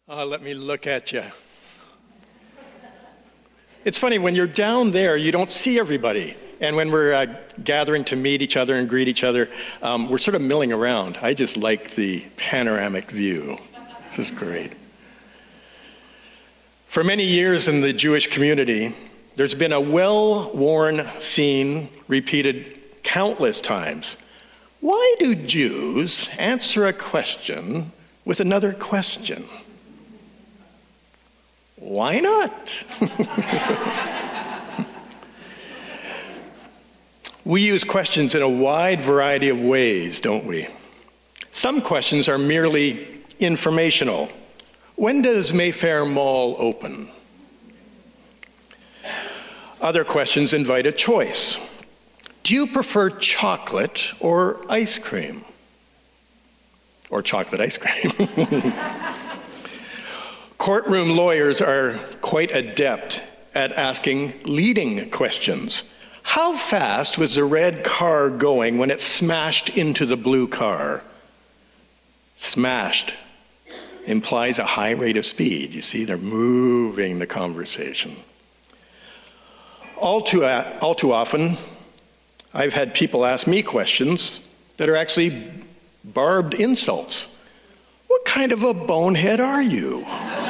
Let me look at you. It's funny, when you're down there, you don't see everybody. And when we're gathering to meet each other and greet each other, we're sort of milling around. I just like the panoramic view. This is great. For many years in the Jewish community, there's been a well-worn scene repeated countless times. Why do Jews answer a question with another question? Why not? We use questions in a wide variety of ways, don't we? Some questions are merely informational. When does Mayfair Mall open? Other questions invite a choice. Do you prefer chocolate or ice cream? Or chocolate ice cream? Courtroom lawyers are quite adept at asking leading questions. How fast was the red car going when it smashed into the blue car? Smashed implies a high rate of speed. You see, they're moving the conversation. All too often, I've had people ask me questions that are actually barbed insults. What kind of a bonehead are you?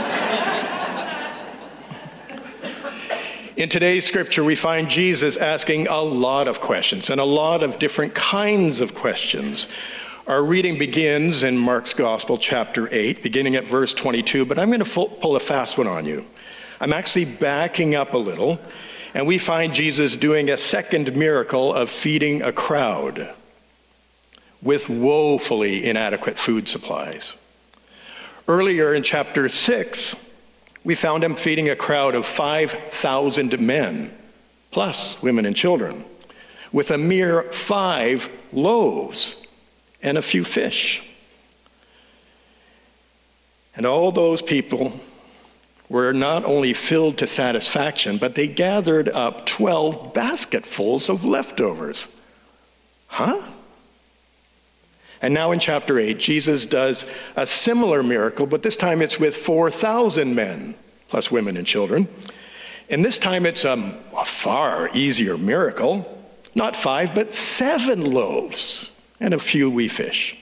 In today's scripture, we find Jesus asking a lot of questions and a lot of different kinds of questions. Our reading begins in Mark's Gospel, chapter 8, beginning at verse 22, but I'm going to pull a fast one on you. I'm actually backing up a little, and we find Jesus doing a second miracle of feeding a crowd with woefully inadequate food supplies. Earlier in chapter 6, we found him feeding a crowd of 5,000 men, plus women and children, with a mere 5 loaves and a few fish. And all those people were not only filled to satisfaction, but they gathered up 12 basketfuls of leftovers. Huh? And now in chapter 8, Jesus does a similar miracle, but this time it's with 4,000 men, plus women and children. And this time it's a far easier miracle. Not 5, but 7 loaves and a few wee fish.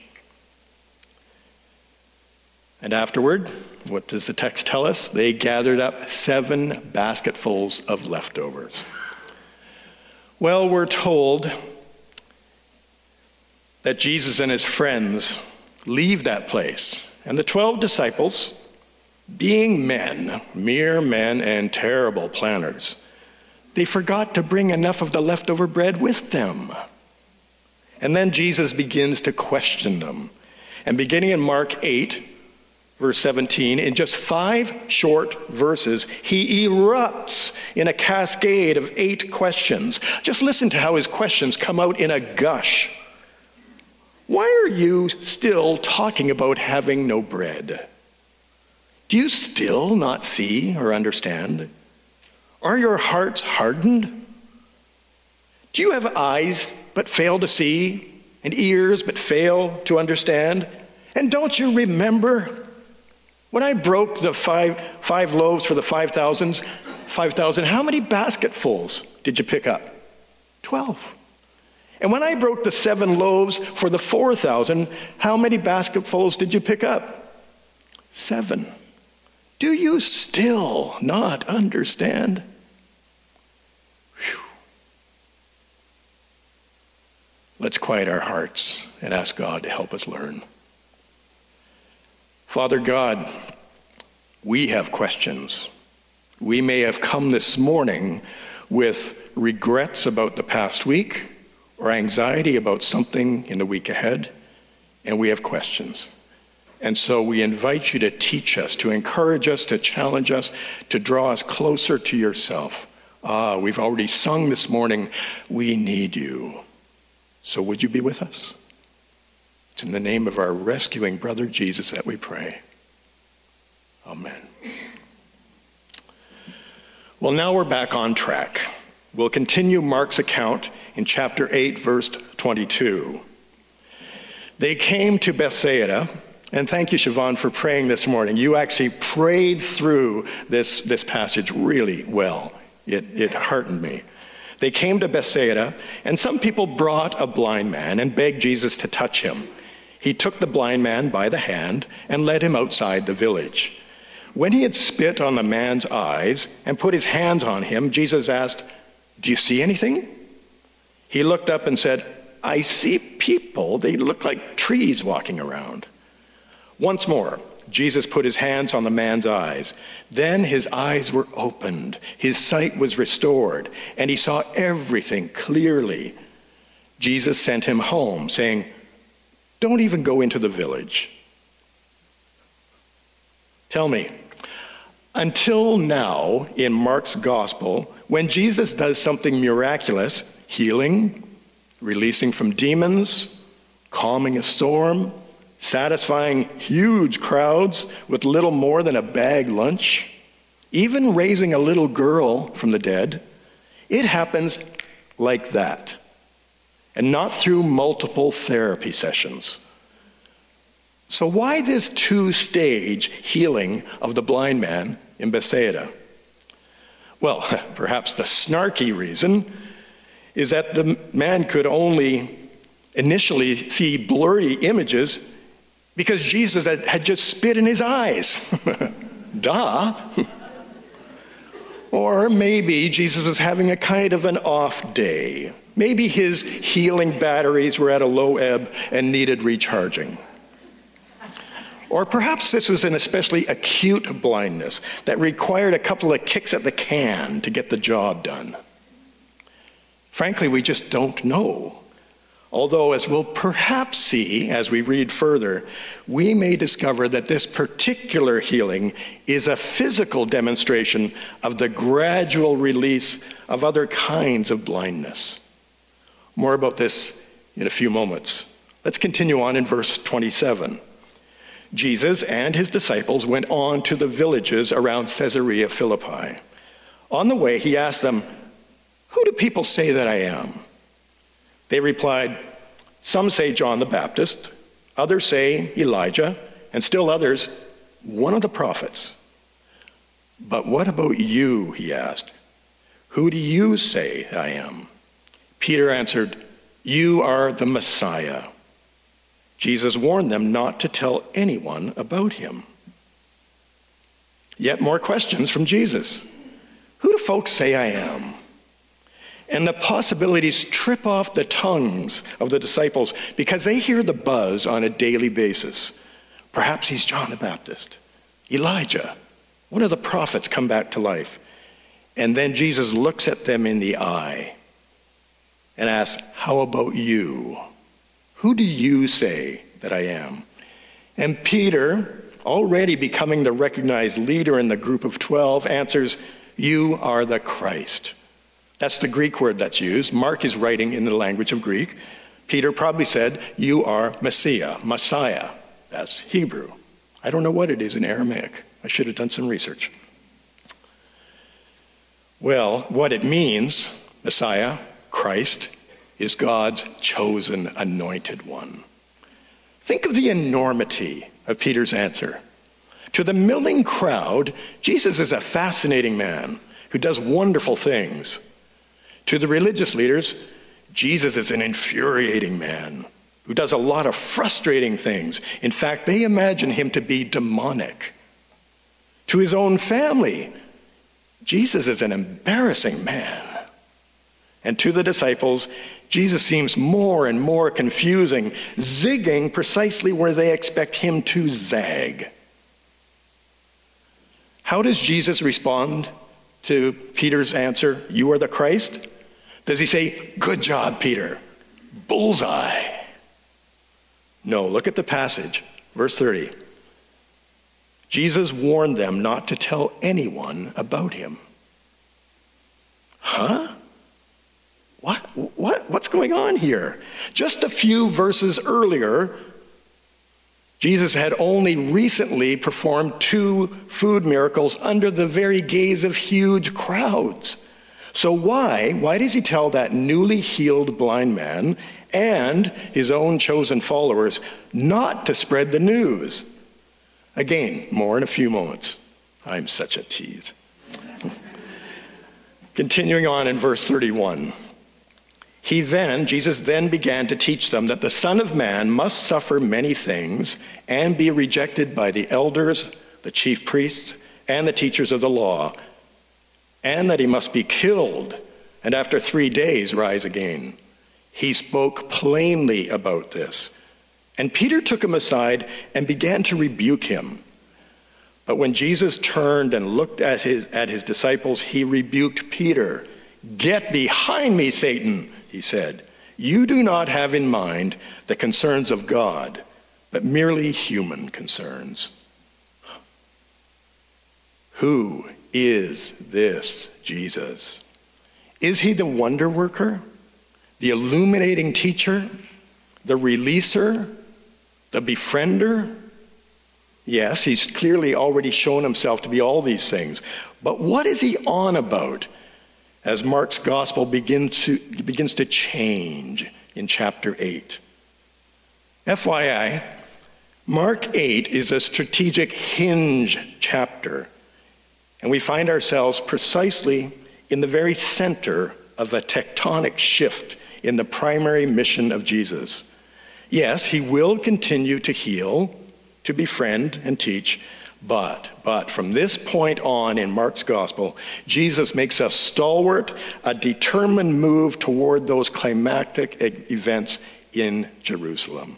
And afterward, what does the text tell us? They gathered up 7 basketfuls of leftovers. Well, we're told that Jesus and his friends leave that place. And the 12 disciples, being men, mere men and terrible planners, they forgot to bring enough of the leftover bread with them. And then Jesus begins to question them. And beginning in Mark 8, verse 17, in just 5 short verses, he erupts in a cascade of 8 questions. Just listen to how his questions come out in a gush. Why are you still talking about having no bread? Do you still not see or understand? Are your hearts hardened? Do you have eyes but fail to see, and ears but fail to understand? And don't you remember when I broke the five loaves for the 5,000, how many basketfuls did you pick up? 12. And when I broke the 7 loaves for the 4,000, how many basketfuls did you pick up? 7. Do you still not understand? Whew. Let's quiet our hearts and ask God to help us learn. Father God, we have questions. We may have come this morning with regrets about the past week, or anxiety about something in the week ahead, and we have questions. And so we invite you to teach us, to encourage us, to challenge us, to draw us closer to yourself. We've already sung this morning, we need you. So would you be with us? It's in the name of our rescuing brother Jesus that we pray. Amen. Well, now we're back on track. We'll continue Mark's account in chapter 8, verse 22. They came to Bethsaida, And thank you, Siobhan, for praying this morning. You actually prayed through this passage really well. It heartened me. They came to Bethsaida, and some people brought a blind man and begged Jesus to touch him. He took the blind man by the hand and led him outside the village. When he had spit on the man's eyes and put his hands on him, Jesus asked, "Do you see anything?" He looked up and said, "I see people. They look like trees walking around." Once more, Jesus put his hands on the man's eyes. Then his eyes were opened, his sight was restored, and he saw everything clearly. Jesus sent him home, saying, "Don't even go into the village." Tell me, until now in Mark's gospel, when Jesus does something miraculous, healing, releasing from demons, calming a storm, satisfying huge crowds with little more than a bag lunch, even raising a little girl from the dead, it happens like that, and not through multiple therapy sessions. So why this two-stage healing of the blind man in Bethsaida? Well, perhaps the snarky reason is that the man could only initially see blurry images because Jesus had just spit in his eyes. Duh. Or maybe Jesus was having a kind of an off day. Maybe his healing batteries were at a low ebb and needed recharging. Or perhaps this was an especially acute blindness that required a couple of kicks at the can to get the job done. Frankly, we just don't know. Although, as we'll perhaps see as we read further, we may discover that this particular healing is a physical demonstration of the gradual release of other kinds of blindness. More about this in a few moments. Let's continue on in verse 27. Jesus and his disciples went on to the villages around Caesarea Philippi. On the way, he asked them, "Who do people say that I am?" They replied, "Some say John the Baptist, others say Elijah, and still others, one of the prophets." "But what about you?" he asked. "Who do you say I am?" Peter answered, "You are the Messiah." Jesus warned them not to tell anyone about him. Yet more questions from Jesus. Who do folks say I am? And the possibilities trip off the tongues of the disciples because they hear the buzz on a daily basis. Perhaps he's John the Baptist, Elijah, one of the prophets come back to life. And then Jesus looks at them in the eye and asks, "How about you? Who do you say that I am?" And Peter, already becoming the recognized leader in the group of 12, answers, "You are the Christ." That's the Greek word that's used. Mark is writing in the language of Greek. Peter probably said, "You are Messiah." That's Hebrew. I don't know what it is in Aramaic. I should have done some research. Well, what it means, Messiah, Christ, is God's chosen anointed one. Think of the enormity of Peter's answer. To the milling crowd, Jesus is a fascinating man who does wonderful things. To the religious leaders, Jesus is an infuriating man who does a lot of frustrating things. In fact, they imagine him to be demonic. To his own family, Jesus is an embarrassing man. And to the disciples, Jesus seems more and more confusing, zigging precisely where they expect him to zag. How does Jesus respond to Peter's answer, "You are the Christ"? Does he say, "Good job, Peter, bullseye"? No, look at the passage, verse 30. Jesus warned them not to tell anyone about him. Huh? What's going on here? Just a few verses earlier, Jesus had only recently performed 2 food miracles under the very gaze of huge crowds. So why does he tell that newly healed blind man and his own chosen followers not to spread the news. Again, more in a few moments. I'm such a tease. Continuing on in verse 31. Jesus then began to teach them that the Son of Man must suffer many things and be rejected by the elders, the chief priests, and the teachers of the law, and that he must be killed and after 3 days rise again. He spoke plainly about this. And Peter took him aside and began to rebuke him. But when Jesus turned and looked at his disciples, he rebuked Peter. "Get behind me, Satan," he said. "You do not have in mind the concerns of God, but merely human concerns." Who is this Jesus? Is he the wonder worker, the illuminating teacher, the releaser, the befriender? Yes, he's clearly already shown himself to be all these things. But what is he on about as Mark's gospel begins to change in chapter 8? FYI, Mark 8 is a strategic hinge chapter, and we find ourselves precisely in the very center of a tectonic shift in the primary mission of Jesus. Yes, he will continue to heal, to befriend and teach, but from this point on in Mark's gospel, Jesus makes a stalwart, a determined move toward those climactic events in Jerusalem.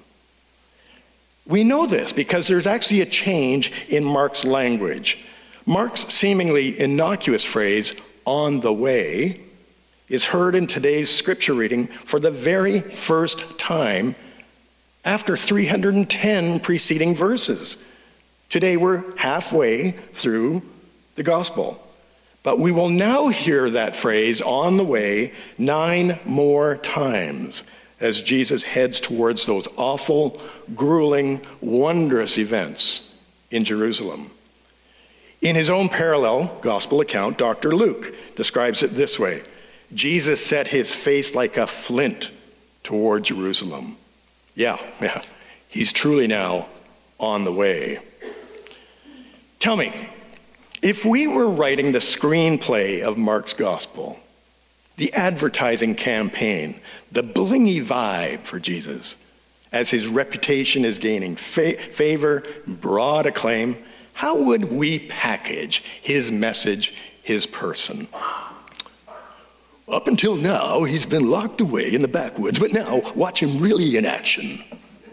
We know this because there's actually a change in Mark's language. Mark's seemingly innocuous phrase, "on the way," is heard in today's scripture reading for the very first time after 310 preceding verses. Today we're halfway through the gospel. But we will now hear that phrase, "on the way," 9 more times as Jesus heads towards those awful, grueling, wondrous events in Jerusalem. In his own parallel gospel account, Dr. Luke describes it this way: Jesus set his face like a flint toward Jerusalem. Yeah, he's truly now on the way. Tell me, if we were writing the screenplay of Mark's gospel, the advertising campaign, the blingy vibe for Jesus, as his reputation is gaining favor, broad acclaim, how would we package his message, his person? Up until now, he's been locked away in the backwoods, but now watch him really in action.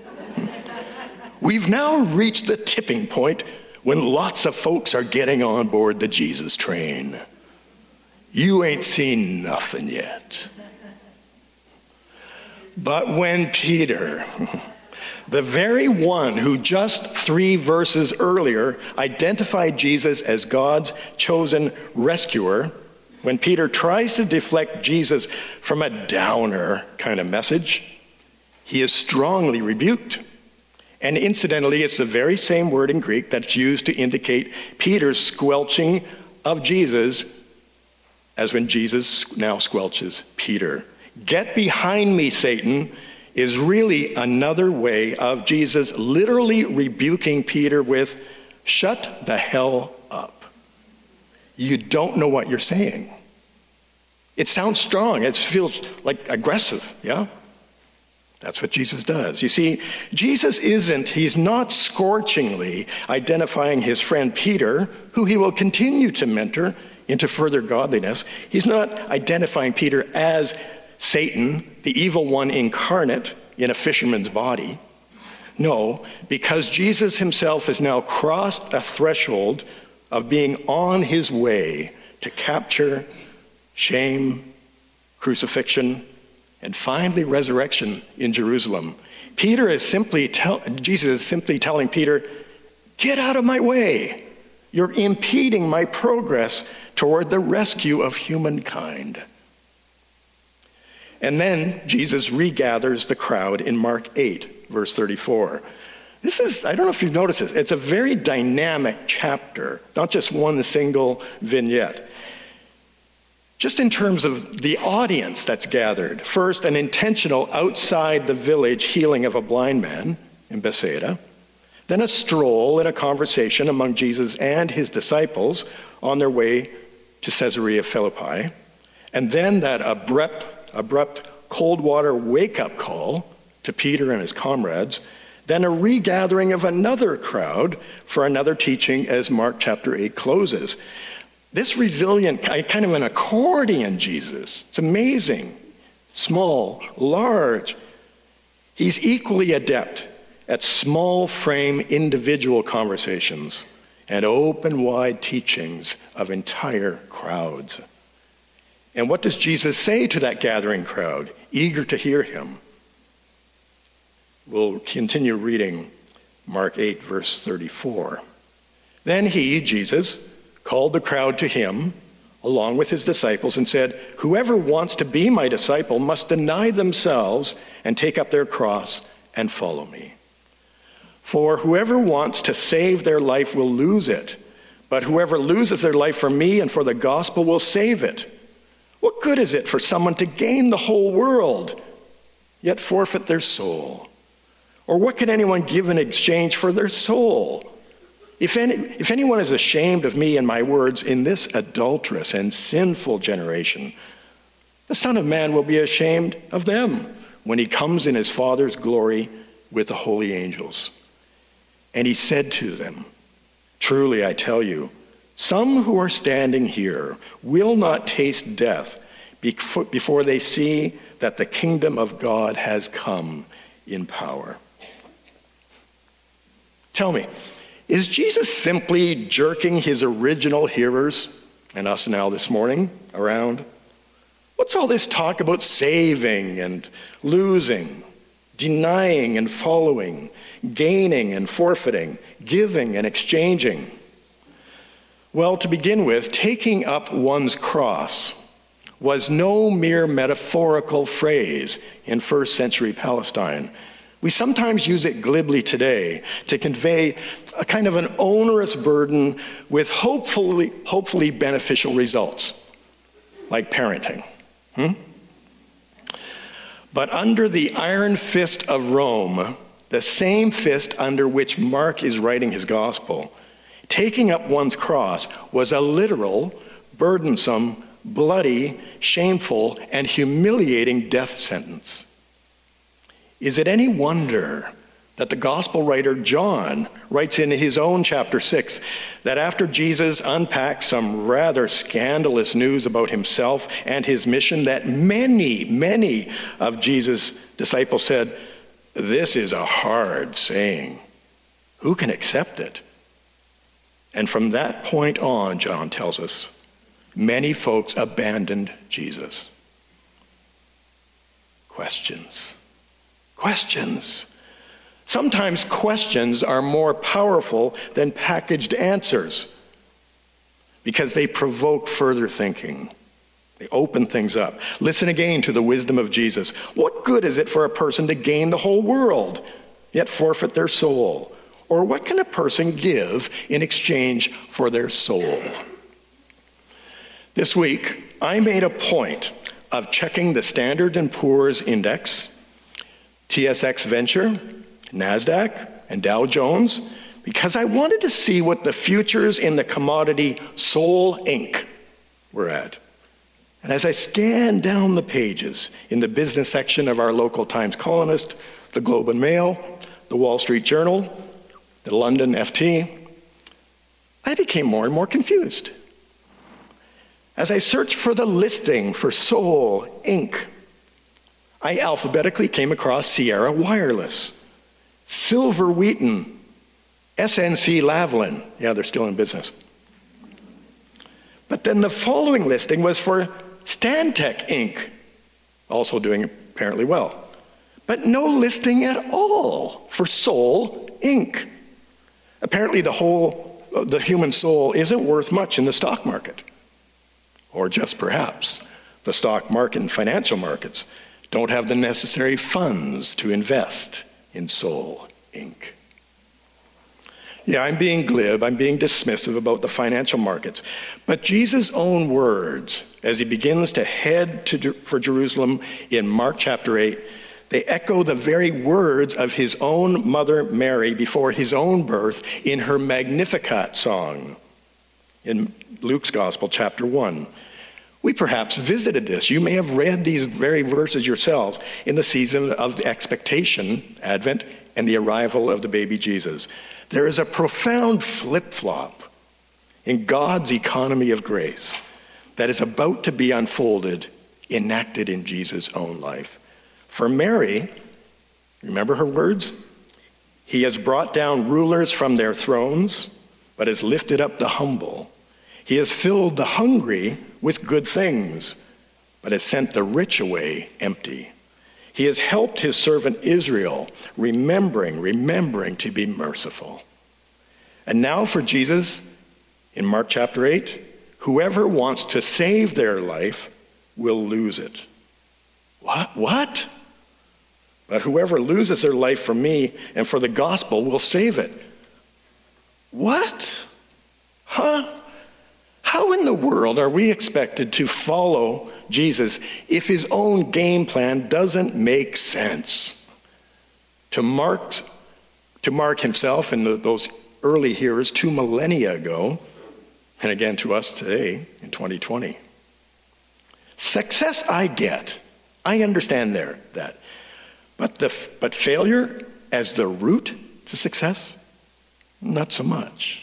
We've now reached the tipping point when lots of folks are getting on board the Jesus train. You ain't seen nothing yet. But when Peter, the very one who just 3 verses earlier identified Jesus as God's chosen rescuer, when Peter tries to deflect Jesus from a downer kind of message, he is strongly rebuked. And incidentally, it's the very same word in Greek that's used to indicate Peter's squelching of Jesus as when Jesus now squelches Peter. "Get behind me, Satan," is really another way of Jesus literally rebuking Peter with, "Shut the hell up. You don't know what you're saying." It sounds strong. It feels like aggressive, yeah? That's what Jesus does. You see, he's not scorchingly identifying his friend Peter, who he will continue to mentor into further godliness. He's not identifying Peter as Satan, the evil one incarnate in a fisherman's body. No, because Jesus himself has now crossed a threshold of being on his way to capture, shame, crucifixion, and finally resurrection in Jerusalem. Jesus is simply telling Peter, "Get out of my way. You're impeding my progress toward the rescue of humankind." And then Jesus regathers the crowd in Mark 8, verse 34. I don't know if you've noticed this, it's a very dynamic chapter, not just one single vignette. Just in terms of the audience that's gathered, first, an intentional outside the village healing of a blind man in Bethsaida, then a stroll and a conversation among Jesus and his disciples on their way to Caesarea Philippi, and then that abrupt cold water wake-up call to Peter and his comrades, then a regathering of another crowd for another teaching as Mark chapter 8 closes. This resilient, kind of an accordion Jesus, it's amazing. Small, large. He's equally adept at small frame individual conversations and open wide teachings of entire crowds. And what does Jesus say to that gathering crowd, eager to hear him? We'll continue reading Mark 8, verse 34. Then he, Jesus, called the crowd to him, along with his disciples, and said, "Whoever wants to be my disciple must deny themselves and take up their cross and follow me. For whoever wants to save their life will lose it, but whoever loses their life for me and for the gospel will save it. What good is it for someone to gain the whole world, yet forfeit their soul? Or what can anyone give in exchange for their soul? If anyone is ashamed of me and my words in this adulterous and sinful generation, the Son of Man will be ashamed of them when he comes in his Father's glory with the holy angels." And he said to them, "Truly I tell you, some who are standing here will not taste death before they see that the kingdom of God has come in power." Tell me, is Jesus simply jerking his original hearers, and us now this morning, around? What's all this talk about saving and losing, denying and following, gaining and forfeiting, giving and exchanging? Well, to begin with, taking up one's cross was no mere metaphorical phrase in first century Palestine. We sometimes use it glibly today to convey a kind of an onerous burden with hopefully beneficial results, like parenting. But under the iron fist of Rome, the same fist under which Mark is writing his gospel, taking up one's cross was a literal, burdensome, bloody, shameful, and humiliating death sentence. Is it any wonder that the gospel writer John writes in his own chapter 6 that after Jesus unpacked some rather scandalous news about himself and his mission, that many of Jesus' disciples said, "This is a hard saying. Who can accept it?" And from that point on, John tells us, many folks abandoned Jesus. Questions. Sometimes questions are more powerful than packaged answers because they provoke further thinking. They open things up. Listen again to the wisdom of Jesus. What good is it for a person to gain the whole world, yet forfeit their soul? Or what can a person give in exchange for their soul? This week, I made a point of checking the Standard & Poor's Index, TSX Venture, NASDAQ, and Dow Jones, because I wanted to see what the futures in the commodity Soul Inc. were at. And as I scanned down the pages in the business section of our local Times Colonist, the Globe and Mail, the Wall Street Journal, the London FT, I became more and more confused. As I searched for the listing for Soul Inc., I alphabetically came across Sierra Wireless, Silver Wheaton, SNC Lavalin. Yeah, they're still in business. But then the following listing was for Stantec Inc., also doing apparently well. But no listing at all for Soul Inc. Apparently the human soul isn't worth much in the stock market. Or just perhaps the stock market and financial markets don't have the necessary funds to invest in Soul Inc. Yeah, I'm being glib, I'm being dismissive about the financial markets. But Jesus' own words, as he begins to head for Jerusalem in Mark chapter 8, they echo the very words of his own mother Mary before his own birth in her Magnificat song in Luke's Gospel, chapter 1. We perhaps visited this. You may have read these very verses yourselves in the season of expectation, Advent, and the arrival of the baby Jesus. There is a profound flip-flop in God's economy of grace that is about to be unfolded, enacted in Jesus' own life. For Mary, remember her words? He has brought down rulers from their thrones, but has lifted up the humble. He has filled the hungry with good things, but has sent the rich away empty. He has helped his servant Israel, remembering to be merciful. And now for Jesus, in Mark chapter 8, whoever wants to save their life will lose it. What? But whoever loses their life for me and for the gospel will save it. What? Huh? How in the world are we expected to follow Jesus if his own game plan doesn't make sense? To Mark himself and those early hearers 2 millennia ago, and again to us today in 2020. Success I get. I understand that. But failure as the route to success? Not so much.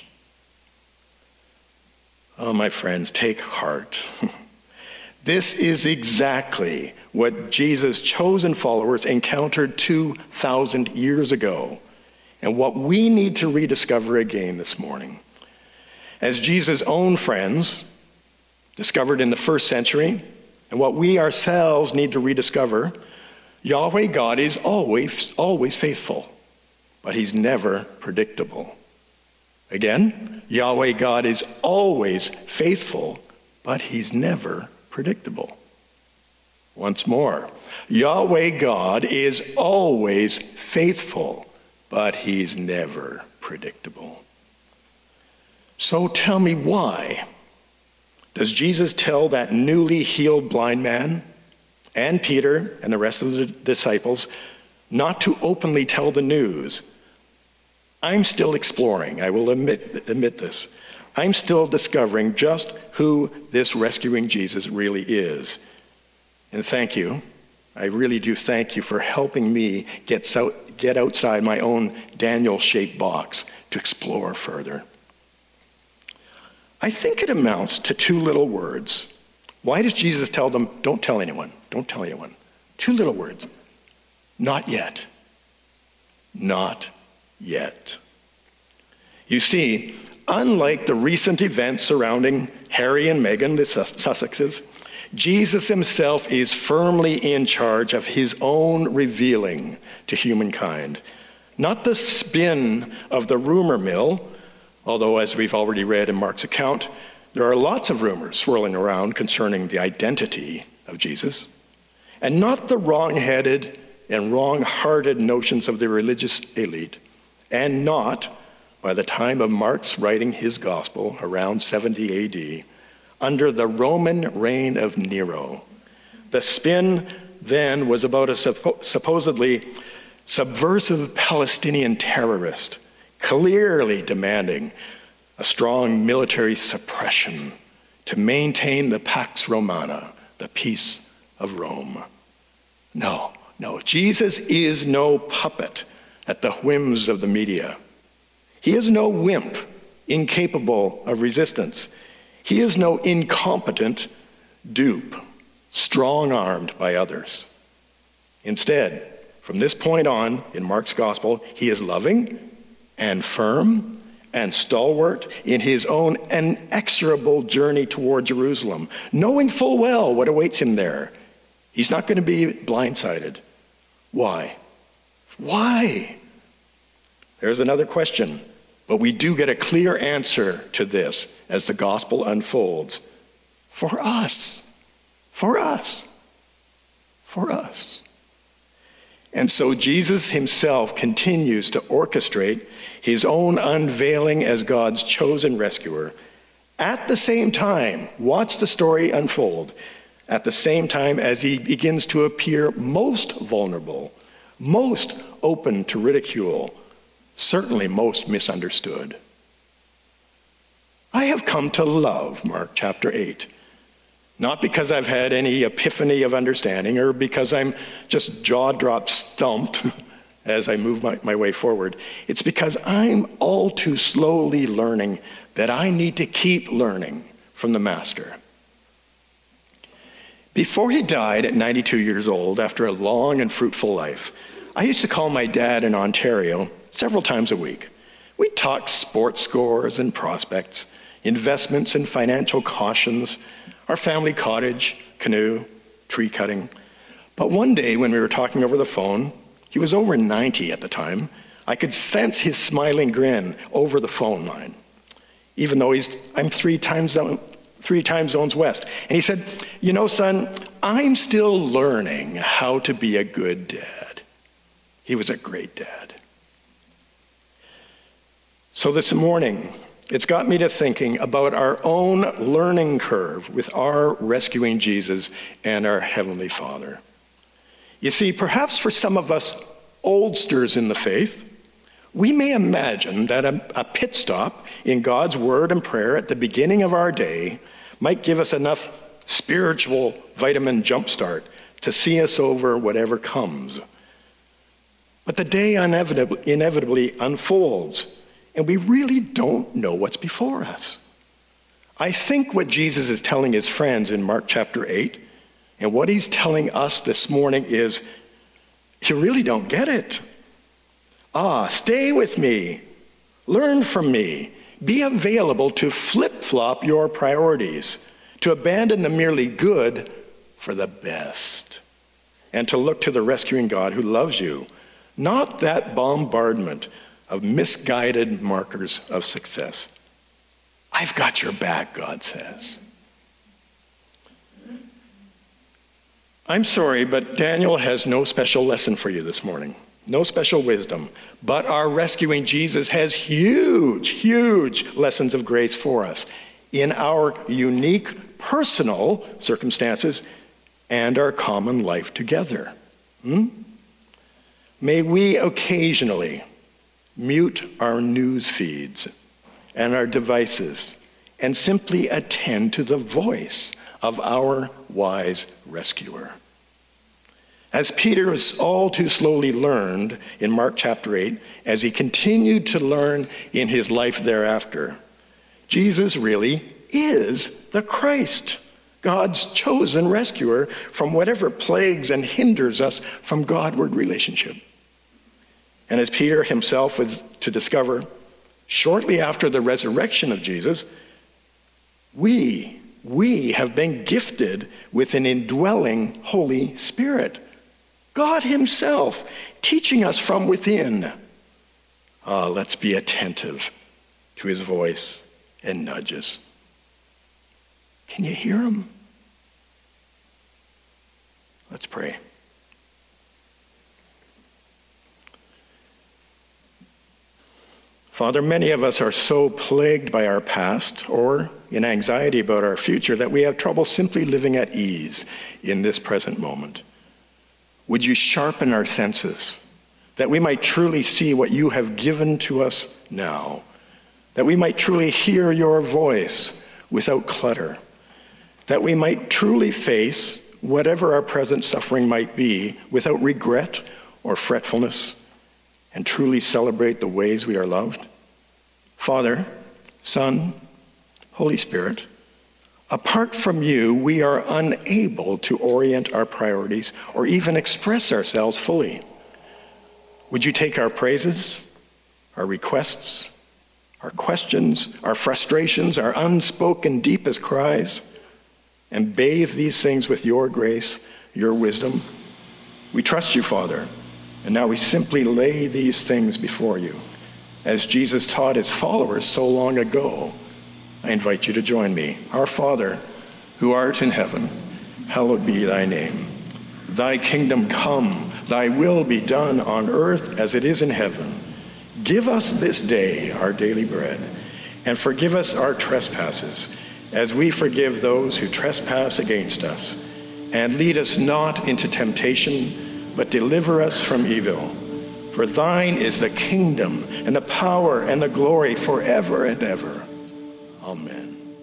Oh, my friends, take heart. This is exactly what Jesus' chosen followers encountered 2,000 years ago, and what we need to rediscover again this morning. As Jesus' own friends discovered in the first century, and what we ourselves need to rediscover, Yahweh God is always faithful, but he's never predictable. Again, Yahweh God is always faithful, but he's never predictable. Once more, Yahweh God is always faithful, but he's never predictable. So tell me why does Jesus tell that newly healed blind man and Peter and the rest of the disciples not to openly tell the news? I'm still exploring. I will admit this. I'm still discovering just who this rescuing Jesus really is. And thank you. I really do thank you for helping me get outside my own Daniel-shaped box to explore further. I think it amounts to 2 little words. Why does Jesus tell them, don't tell anyone, don't tell anyone? 2 little words. Not yet. Not yet. You see, unlike the recent events surrounding Harry and Meghan, the Sussexes, Jesus himself is firmly in charge of his own revealing to humankind. Not the spin of the rumor mill, although as we've already read in Mark's account, there are lots of rumors swirling around concerning the identity of Jesus, and not the wrong-headed and wrong-hearted notions of the religious elite, and not, by the time of Mark's writing his gospel around 70 AD, under the Roman reign of Nero. The spin then was about a supposedly subversive Palestinian terrorist, clearly demanding a strong military suppression to maintain the Pax Romana, the peace of Rome. No, Jesus is no puppet at the whims of the media. He is no wimp, incapable of resistance. He is no incompetent dupe, strong-armed by others. Instead, from this point on in Mark's gospel, he is loving and firm and stalwart in his own inexorable journey toward Jerusalem, knowing full well what awaits him there. He's not going to be blindsided. Why? Why? There's another question, but we do get a clear answer to this as the gospel unfolds. For us. For us. For us. And so Jesus himself continues to orchestrate his own unveiling as God's chosen rescuer, at the same time, watch the story unfold, at the same time as he begins to appear most vulnerable, most open to ridicule, certainly most misunderstood. I have come to love Mark chapter 8, not because I've had any epiphany of understanding or because I'm just jaw-drop stumped as I move my way forward. It's because I'm all too slowly learning that I need to keep learning from the Master. Before he died at 92 years old, after a long and fruitful life, I used to call my dad in Ontario several times a week. We'd talk sports scores and prospects, investments and financial cautions, our family cottage, canoe, tree cutting. But one day when we were talking over the phone, he was over 90 at the time, I could sense his smiling grin over the phone line, even though I'm three time zones west. And he said, "You know, son, I'm still learning how to be a good dad." He was a great dad. So this morning, it's got me to thinking about our own learning curve with our rescuing Jesus and our Heavenly Father. You see, perhaps for some of us oldsters in the faith, we may imagine that a pit stop in God's word and prayer at the beginning of our day might give us enough spiritual vitamin jumpstart to see us over whatever comes. But the day inevitably unfolds, and we really don't know what's before us. I think what Jesus is telling his friends in Mark chapter 8, and what he's telling us this morning is, you really don't get it. Stay with me. Learn from me. Be available to flip-flop your priorities, to abandon the merely good for the best, and to look to the rescuing God who loves you, not that bombardment of misguided markers of success. I've got your back, God says. I'm sorry, but Daniel has no special lesson for you this morning. No special wisdom. But our rescuing Jesus has huge, huge lessons of grace for us in our unique personal circumstances and our common life together. May we occasionally mute our news feeds and our devices and simply attend to the voice of our wise rescuer. As Peter has all too slowly learned in Mark chapter 8, as he continued to learn in his life thereafter, Jesus really is the Christ, God's chosen rescuer from whatever plagues and hinders us from Godward relationship. And as Peter himself was to discover, shortly after the resurrection of Jesus, we have been gifted with an indwelling Holy Spirit. God himself teaching us from within. Let's be attentive to his voice and nudges. Can you hear him? Let's pray. Father, many of us are so plagued by our past or in anxiety about our future that we have trouble simply living at ease in this present moment. Would you sharpen our senses, that we might truly see what you have given to us now, that we might truly hear your voice without clutter, that we might truly face whatever our present suffering might be without regret or fretfulness, and truly celebrate the ways we are loved? Father, Son, Holy Spirit, apart from you, we are unable to orient our priorities or even express ourselves fully. Would you take our praises, our requests, our questions, our frustrations, our unspoken deepest cries, and bathe these things with your grace, your wisdom? We trust you, Father, and now we simply lay these things before you. As Jesus taught his followers so long ago, I invite you to join me. Our Father, who art in heaven, hallowed be thy name. Thy kingdom come, thy will be done on earth as it is in heaven. Give us this day our daily bread, and forgive us our trespasses, as we forgive those who trespass against us. And lead us not into temptation, but deliver us from evil. For thine is the kingdom, and the power, and the glory forever and ever. Amen.